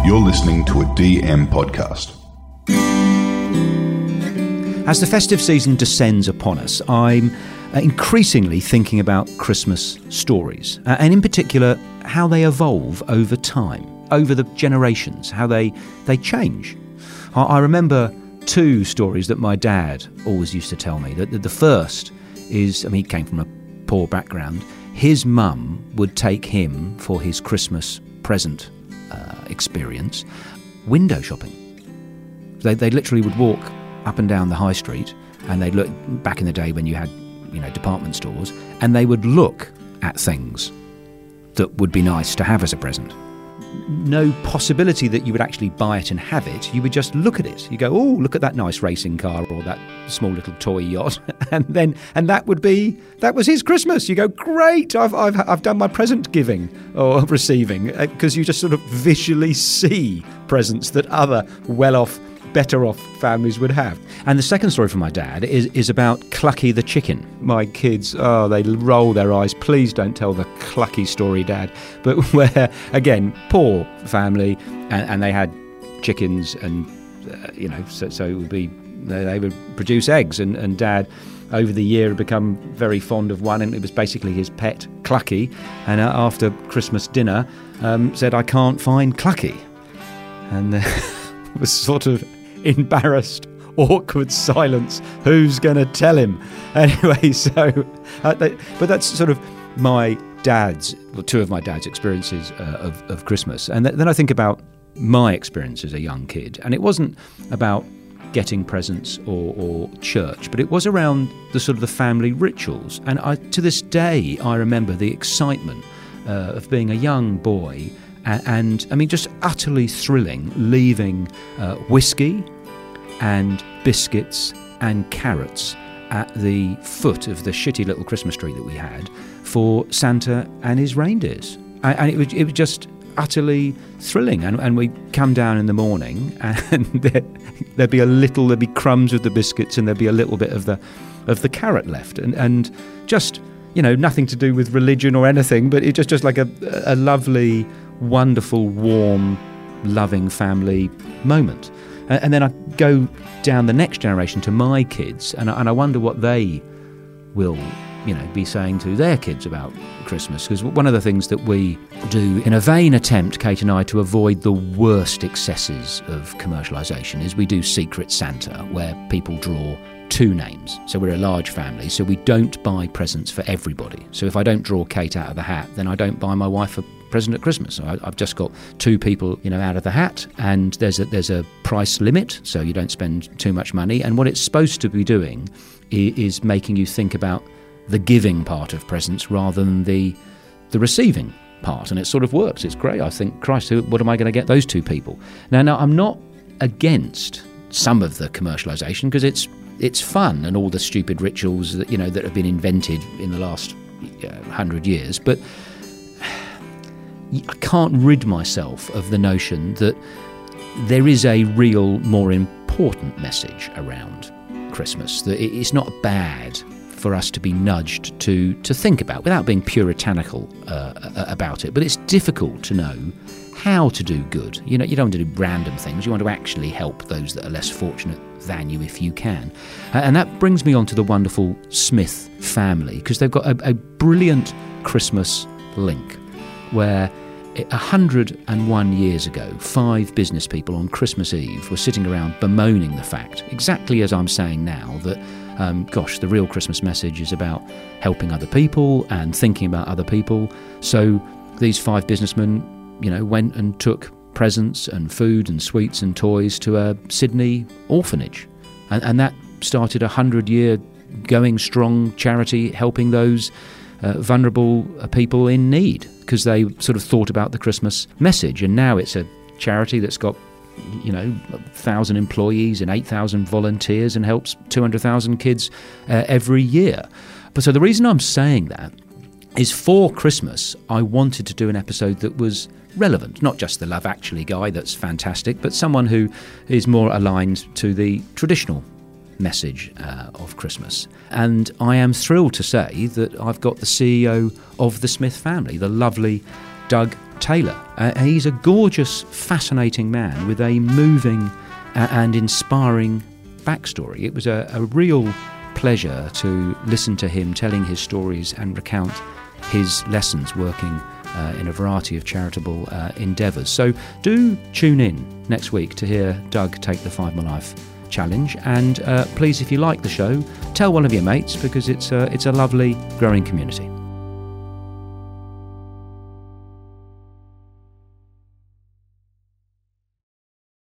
You're listening to a DM podcast. As the festive season descends upon us, I'm increasingly thinking about Christmas stories, and in particular, how they evolve over time, over the generations, how they change. I remember two stories that my dad always used to tell me. The first is, he came from a poor background. His mum would take him for his Christmas present experience window shopping. They literally would walk up and down the high street, and they'd look back in the day when you had, department stores, and they would look at things that would be nice to have as a present. No possibility that you would actually buy it and have it. You would just look at it. You go, oh, look at that nice racing car or that small little toy yacht, and that was his Christmas. You go, great, I've done my present giving or receiving, because you just sort of visually see presents that other well-off, better-off families would have. And the second story from my dad is about Clucky the chicken. My kids, they roll their eyes. Please don't tell the Clucky story, Dad. But where, again, poor family, and they had chickens, and, so it would be, they would produce eggs, and Dad, over the year, had become very fond of one, and it was basically his pet, Clucky. And after Christmas dinner, said, I can't find Clucky. And it was sort of embarrassed, awkward silence. Who's going to tell him? Anyway, but that's sort of two of my dad's experiences of Christmas. And then I think about my experience as a young kid. And it wasn't about getting presents or church, but it was around the sort of the family rituals. And to this day, I remember the excitement of being a young boy. And just utterly thrilling, leaving whiskey and biscuits and carrots at the foot of the shitty little Christmas tree that we had for Santa and his reindeers. And it was just utterly thrilling. And we'd come down in the morning, and there'd be crumbs of the biscuits, and there'd be a little bit of the carrot left, and just nothing to do with religion or anything, but it just like a lovely, wonderful, warm, loving family moment. And then I go down the next generation to my kids, and I wonder what they will, be saying to their kids about Christmas. Because one of the things that we do in a vain attempt, Kate and I, to avoid the worst excesses of commercialisation is we do Secret Santa, where people draw two names. So we're a large family, so we don't buy presents for everybody. So if I don't draw Kate out of the hat, then I don't buy my wife a present at Christmas. So I've just got two people, out of the hat, and there's a price limit, so you don't spend too much money. And what it's supposed to be doing is making you think about the giving part of presents rather than the receiving part. And it sort of works. It's great. I think, Christ, what am I going to get those two people? Now, I'm not against some of the commercialisation, because it's fun, and all the stupid rituals that that have been invented in the last 100 years, but I can't rid myself of the notion that there is a real, more important message around Christmas, that it's not bad for us to be nudged to think about, without being puritanical about it. But it's difficult to know how to do good. You don't want to do random things. You want to actually help those that are less fortunate than you if you can. And that brings me on to the wonderful Smith family, because they've got a brilliant Christmas link where 101 years ago, 5 business people on Christmas Eve were sitting around bemoaning the fact, exactly as I'm saying now, that the real Christmas message is about helping other people and thinking about other people. So these 5 businessmen, went and took presents and food and sweets and toys to a Sydney orphanage. And that started a 100-year going strong charity helping those vulnerable people in need, because they sort of thought about the Christmas message. And now it's a charity that's got 1,000 employees and 8,000 volunteers and helps 200,000 kids every year. But so the reason I'm saying that is, for Christmas, I wanted to do an episode that was relevant, not just the Love Actually guy, that's fantastic, but someone who is more aligned to the traditional message of Christmas. And I am thrilled to say that I've got the CEO of the Smith family, the lovely Doug Taylor. He's a gorgeous, fascinating man with a moving and inspiring backstory. It was a real pleasure to listen to him telling his stories and recount his lessons working in a variety of charitable endeavours. So do tune in next week to hear Doug take the 5 Mile Life Challenge, and please, if you like the show, tell one of your mates, because it's a lovely growing community.